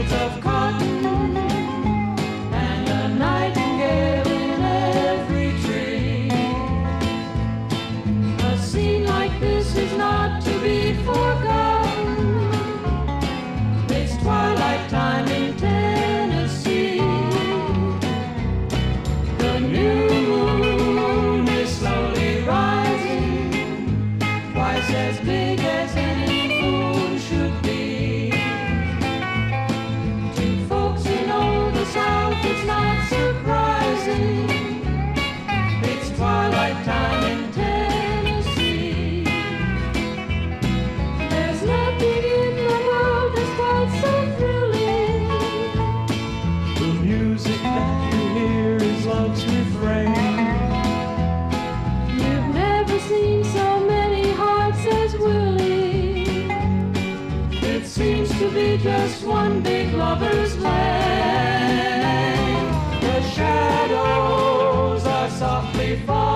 fields of cotton and a nightingale in every tree. A scene like this is not to be forgotten. It's twilight time in Tennessee. The new moon is slowly rising, twice as big as any moon should be. To folks who know the South, it's not surprising. It's twilight time in Tennessee. There's nothing in the world that's quite so thrilling. The music that you hear is love's refrain. You've never seen so many hearts as willing. It seems to be just one big lover's land. The shadows are softly falling.